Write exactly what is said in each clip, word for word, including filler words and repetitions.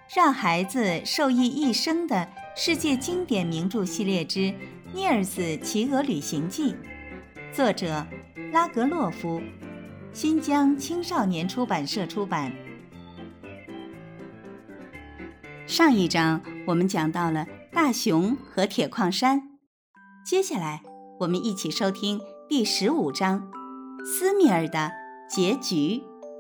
让孩子受益一生的世界经典名著系列之《尼尔斯骑鹅旅行记》，作者拉格洛夫，新疆青少年出版社出版。上一章我们讲到了大熊和铁矿山，接下来我们一起收听第十五章斯米尔的结局。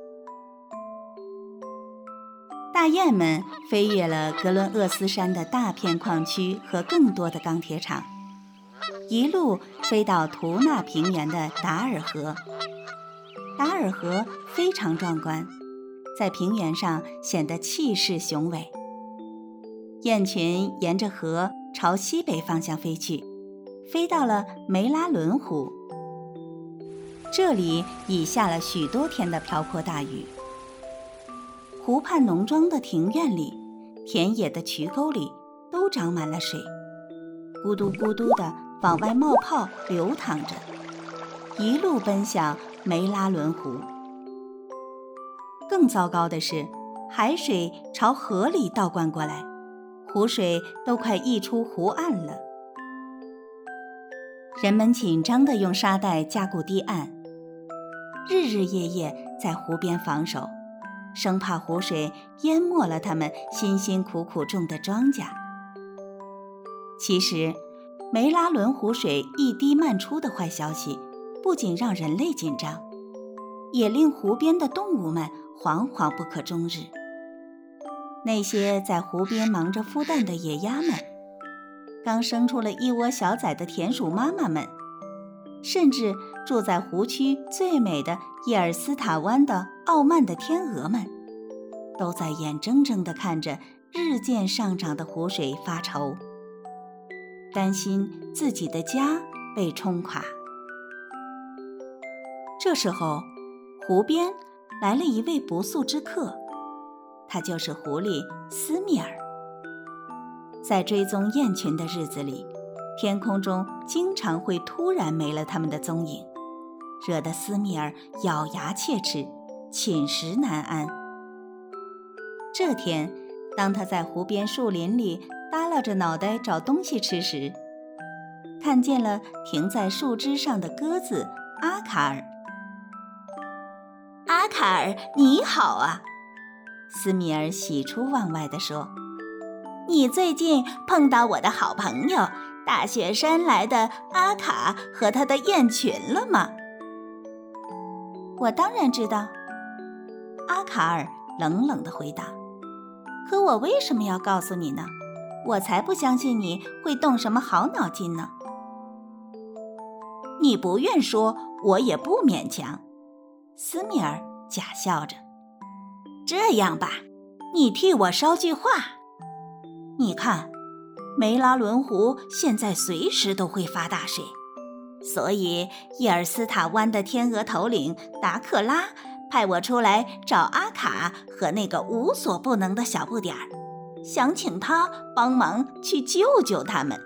大雁们飞越了格伦厄斯山的大片矿区和更多的钢铁厂，一路飞到图纳平原的达尔河。达尔河非常壮观，在平原上显得气势雄伟。雁群沿着河朝西北方向飞去，飞到了梅拉伦湖。这里已下了许多天的瓢泼大雨。湖畔农庄的庭院里，田野的渠沟里都长满了水，咕嘟咕嘟地往外冒泡流淌着，一路奔向梅拉伦湖。更糟糕的是，海水朝河里倒灌过来，湖水都快溢出湖岸了。人们紧张地用沙袋加固堤岸，日日夜夜在湖边防守，生怕湖水淹没了他们辛辛苦苦种的庄稼。其实，梅拉伦湖水一滴漫出的坏消息，不仅让人类紧张，也令湖边的动物们惶惶不可终日。那些在湖边忙着孵蛋的野鸭们，刚生出了一窝小崽的田鼠妈妈们，甚至住在湖区最美的叶尔斯塔湾的傲慢的天鹅们，都在眼睁睁地看着日渐上涨的湖水发愁，担心自己的家被冲垮。这时候，湖边来了一位不速之客，他就是狐狸斯米尔。在追踪雁群的日子里，天空中经常会突然没了它们的踪影，惹得斯米尔咬牙切齿，寝食难安。这天，当他在湖边树林里耷拉着脑袋找东西吃时，看见了停在树枝上的鸽子阿卡尔。阿卡尔，你好啊！斯米尔喜出望外地说，你最近碰到我的好朋友大雪山来的阿卡和他的雁群了吗？我当然知道，阿卡尔冷冷地回答，可我为什么要告诉你呢？我才不相信你会动什么好脑筋呢。你不愿说，我也不勉强。斯米尔假笑着，这样吧，你替我捎句话。你看，梅拉伦湖现在随时都会发大水，所以叶尔斯塔湾的天鹅头领达克拉派我出来找阿卡和那个无所不能的小不点儿，想请他帮忙去救救他们。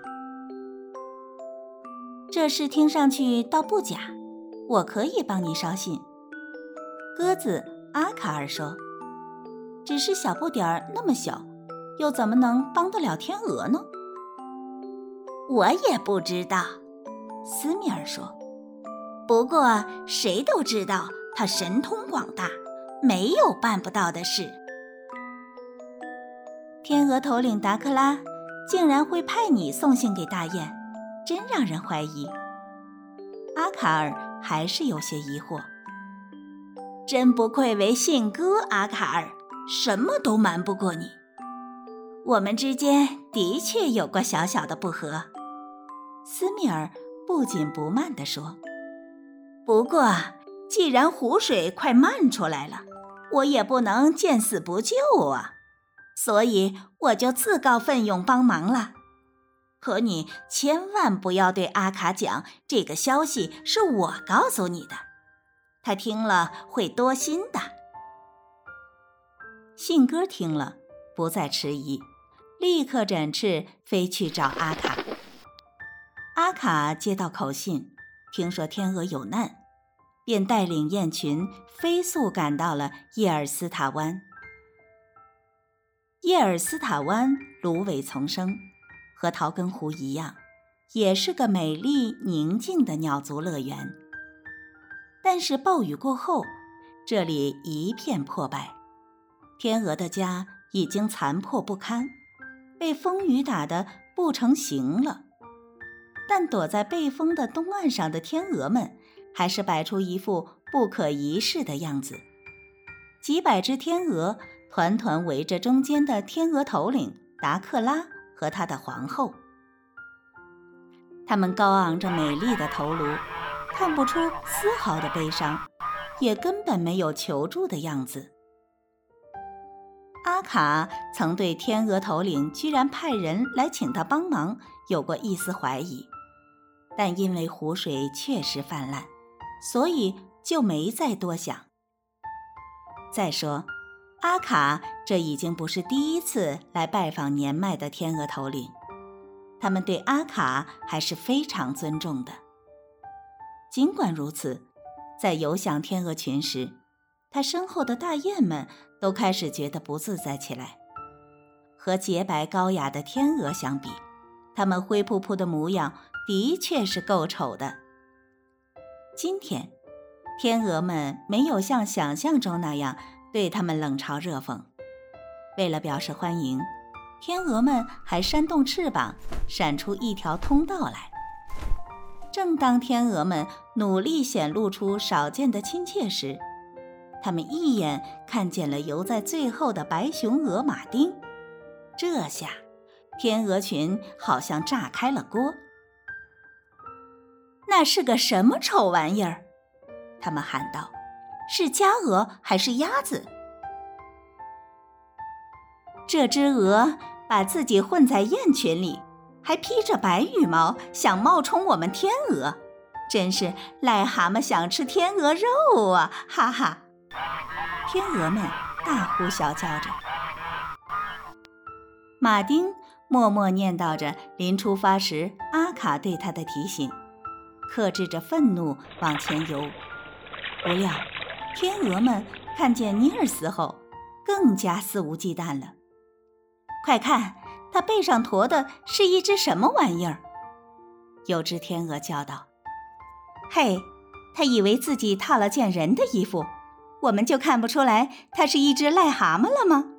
这事听上去倒不假，我可以帮你捎信。鸽子阿卡尔说，只是小不点儿那么小，又怎么能帮得了天鹅呢？我也不知道，斯米尔说，不过谁都知道他神通广大，没有办不到的事。天鹅头领达克拉竟然会派你送信给大雁，真让人怀疑。阿卡尔还是有些疑惑。真不愧为信鸽阿卡尔，什么都瞒不过你。我们之间的确有过小小的不和，斯米尔不紧不慢地说。不过，既然湖水快漫出来了，我也不能见死不救啊，所以我就自告奋勇帮忙了。可你千万不要对阿卡讲，这个消息是我告诉你的，他听了会多心的。信鸽听了，不再迟疑，立刻展翅飞去找阿卡。阿卡接到口信，听说天鹅有难，便带领雁群飞速赶到了叶尔斯塔湾。 叶尔斯塔湾芦苇丛生，和陶根湖一样，也是个美丽宁静的鸟族乐园。但是暴雨过后，这里一片破败，天鹅的家已经残破不堪，被风雨打得不成形了。但躲在背风的东岸上的天鹅们还是摆出一副不可一世的样子。几百只天鹅团团围着中间的天鹅头领达克拉和他的皇后，他们高昂着美丽的头颅，看不出丝毫的悲伤，也根本没有求助的样子。阿卡曾对天鹅头领居然派人来请他帮忙有过一丝怀疑，但因为湖水确实泛滥，所以就没再多想。再说，阿卡这已经不是第一次来拜访年迈的天鹅头领，他们对阿卡还是非常尊重的。尽管如此，在游向天鹅群时，他身后的大雁们都开始觉得不自在起来。和洁白高雅的天鹅相比，它们灰扑扑的模样的确是够丑的。今天天鹅们没有像想象中那样对他们冷嘲热讽，为了表示欢迎，天鹅们还扇动翅膀，闪出一条通道来。正当天鹅们努力显露出少见的亲切时，他们一眼看见了游在最后的白熊鹅马丁。这下天鹅群好像炸开了锅。那是个什么丑玩意儿？他们喊道，是家鹅还是鸭子？这只鹅把自己混在雁群里，还披着白羽毛，想冒充我们天鹅，真是癞蛤蟆想吃天鹅肉啊，哈哈！天鹅们大呼小叫着。马丁默默念叨着临出发时阿卡对他的提醒，克制着愤怒往前游。不料天鹅们看见尼尔斯后更加肆无忌惮了。快看，他背上驮的是一只什么玩意儿？有只天鹅叫道。嘿，他以为自己套了件人的衣服，我们就看不出来他是一只癞蛤蟆了吗？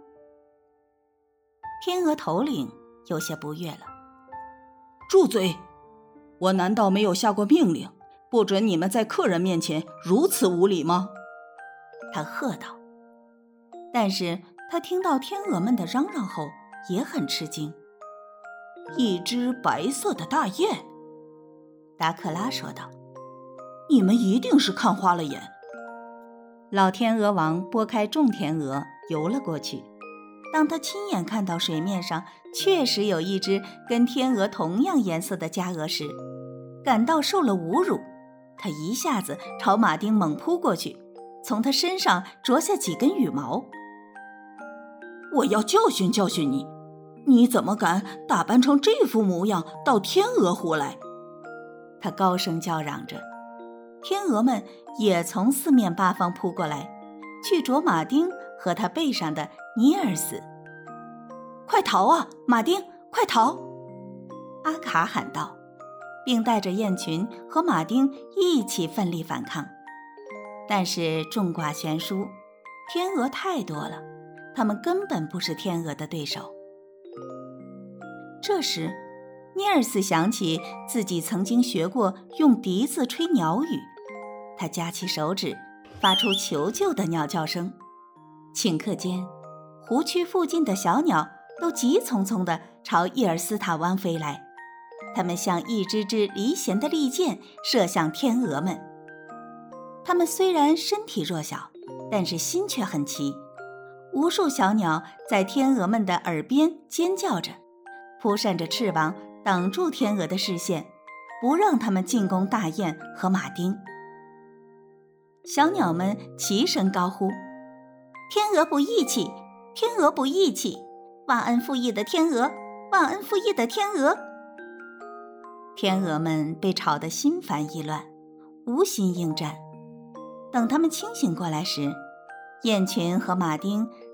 天鹅头领有些不悦了。 住嘴！我难道没有下过命令，不准你们在客人面前如此无礼吗？ 他喝道。但是他听到天鹅们的嚷嚷后也很吃惊。 一只白色的大雁， 达克拉说道。 你们一定是看花了眼。 老天鹅王拨开众天鹅游了过去。当他亲眼看到水面上确实有一只跟天鹅同样颜色的家鹅时，感到受了侮辱，他一下子朝马丁猛扑过去，从他身上啄下几根羽毛。 我要教训教训你，你怎么敢打扮成这副模样到天鹅湖来？ 他高声叫嚷着。天鹅们也从四面八方扑过来，去啄马丁和他背上的尼尔斯。快逃啊，马丁，快逃！阿卡喊道，并带着雁群和马丁一起奋力反抗。但是众寡悬殊，天鹅太多了，他们根本不是天鹅的对手。这时尼尔斯想起自己曾经学过用笛子吹鸟语，他夹起手指，发出求救的鸟叫声。顷刻间，湖区附近的小鸟都急匆匆地朝伊尔斯塔湾飞来，它们像一支支离弦的利箭射向天鹅们。它们虽然身体弱小，但是心却很齐。无数小鸟在天鹅们的耳边尖叫着，扑扇着翅膀挡住天鹅的视线，不让它们进攻大雁和马丁。小鸟们齐声高呼：天鹅不义气，天鹅不义气，忘恩负义的天鹅，忘恩负义的天鹅。天鹅们被吵得心烦意乱，无心应战。等他们清醒过来时，雁群和马丁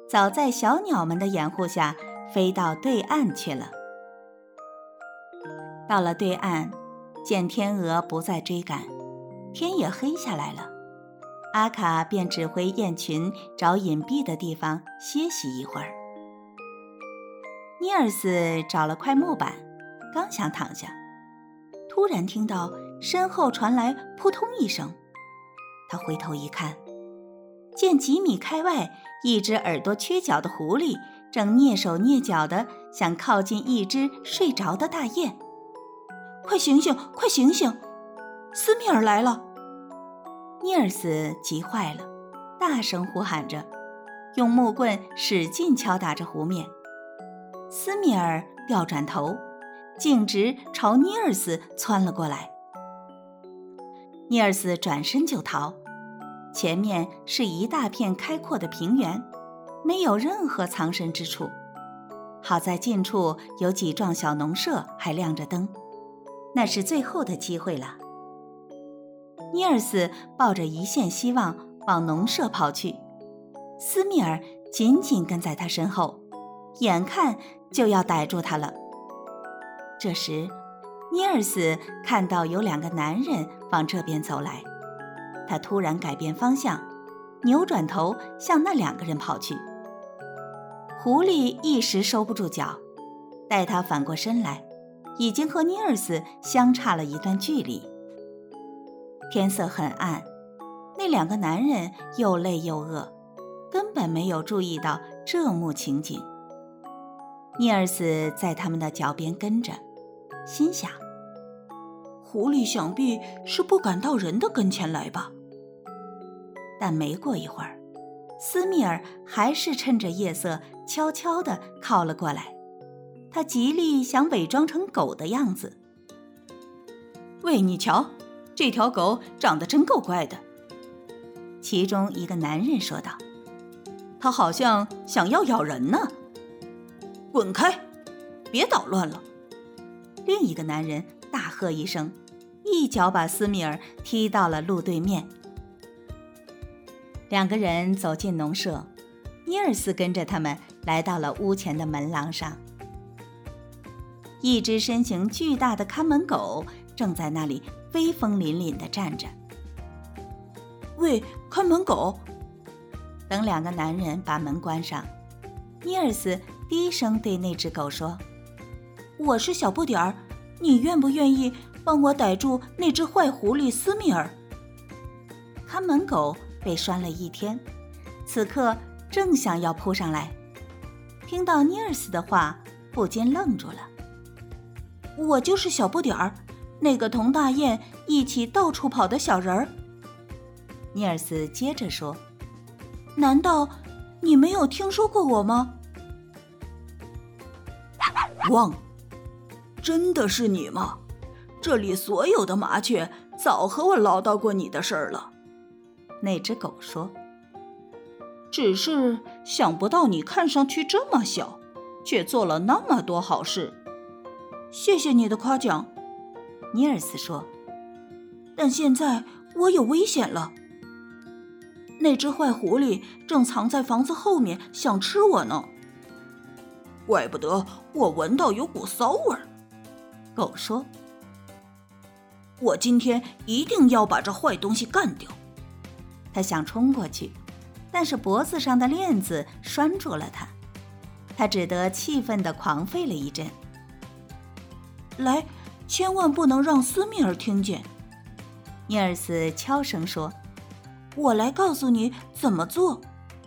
早在小鸟们的掩护下飞到对岸去了。到了对岸，见天鹅不再追赶，天也黑下来了，阿卡便指挥雁群找隐蔽的地方歇息一会儿。尼尔斯找了块木板，刚想躺下，突然听到身后传来扑通一声，他回头一看，见几米开外一只耳朵缺角的狐狸正蹑手蹑脚地想靠近一只睡着的大雁。快醒醒，快醒醒，斯密尔来了！尼尔斯急坏了，大声呼喊着，用木棍使劲敲打着湖面。斯密尔调转头，径直朝尼尔斯窜了过来。尼尔斯转身就逃，前面是一大片开阔的平原，没有任何藏身之处。好在近处有几幢小农舍还亮着灯，那是最后的机会了。尼尔斯抱着一线希望往农舍跑去，斯密尔紧紧跟在他身后，眼看就要逮住他了。这时尼尔斯看到有两个男人往这边走来，他突然改变方向，扭转头向那两个人跑去。狐狸一时收不住脚，待他反过身来，已经和尼尔斯相差了一段距离。天色很暗，那两个男人又累又饿，根本没有注意到这幕情景。尼尔斯在他们的脚边跟着，心想，狐狸想必是不敢到人的跟前来吧。但没过一会儿，斯密尔还是趁着夜色悄悄地靠了过来，他极力想伪装成狗的样子。喂，你瞧，这条狗长得真够怪的，其中一个男人说道，它好像想要咬人呢。滚开，别捣乱了！另一个男人大喝一声，一脚把斯密尔踢到了路对面。两个人走进农舍，尼尔斯跟着他们来到了屋前的门廊上。一只身形巨大的看门狗正在那里威风凛凛地站着。喂，看门狗！等两个男人把门关上，尼尔斯低声对那只狗说，我是小不点儿，你愿不愿意帮我逮住那只坏狐狸斯密尔？看门狗被拴了一天，此刻正想要扑上来，听到尼尔斯的话，不禁愣住了。我就是小不点儿，那个同大雁一起到处跑的小人儿。尼尔斯接着说，难道你没有听说过我吗？ 汪，真的是你吗？这里所有的麻雀早和我唠叨过你的事儿了。 那只狗说， 只是想不到你看上去这么小，却做了那么多好事。谢谢你的夸奖， 尼尔斯说， 但现在我有危险了。那只坏狐狸正藏在房子后面想吃我呢。怪不得我闻到有股骚味儿， 狗说， 我今天一定要把这坏东西干掉。 他想冲过去，但是脖子上的链子拴住了他，他只得气愤地狂吠了一阵。来，千万不能让斯密尔听见，尼尔斯悄声说，我来告诉你怎么做。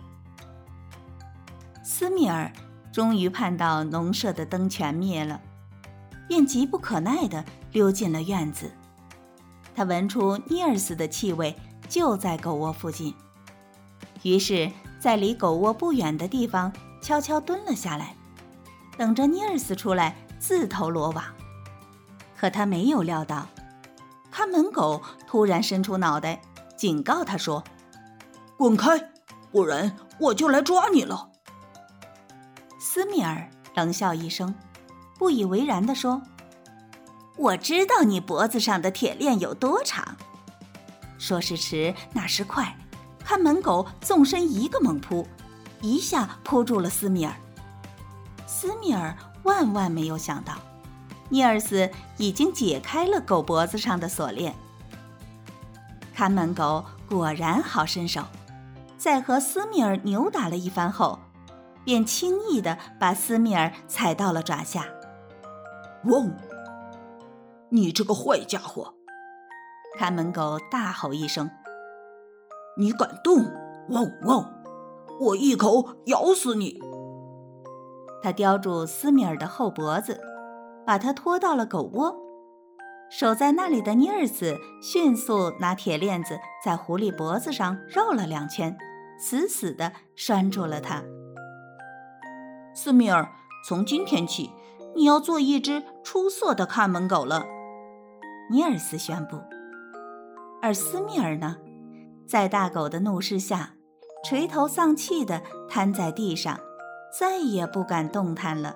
斯密尔终于盼到农舍的灯全灭了，便急不可耐地溜进了院子。他闻出尼尔斯的气味就在狗窝附近，于是在离狗窝不远的地方悄悄蹲了下来，等着尼尔斯出来自投罗网。可他没有料到，看门狗突然伸出脑袋警告他说， 滚开，不然我就来抓你了。 斯密尔冷笑一声，不以为然地说，我知道你脖子上的铁链有多长。说时迟，那时快，看门狗纵身一个猛扑， 一下扑住了斯米尔。斯米尔万万没有想到，尼尔斯已经解开了狗脖子上的锁链。看门狗果然好身手，在和斯米尔扭打了一番后，便轻易地把斯米尔踩到了爪下。 嗡！你这个坏家伙！ 看门狗大吼一声：“ 你敢动！汪汪！我一口咬死你！” 他叼住斯米尔的后脖子，把他拖到了狗窝。守在那里的尼尔斯迅速拿铁链子在狐狸脖子上绕了两圈，死死地拴住了他。 斯米尔，从今天起，你要做一只出色的看门狗了， 尼尔斯宣布。而斯米尔呢，在大狗的怒视下，垂头丧气地瘫在地上，再也不敢动弹了。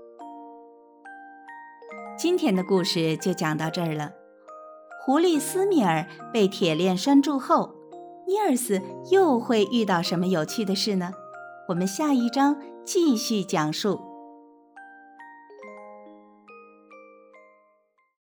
今天的故事就讲到这儿了。狐狸斯米尔被铁链拴住后，尼尔斯又会遇到什么有趣的事呢？我们下一章继续讲述。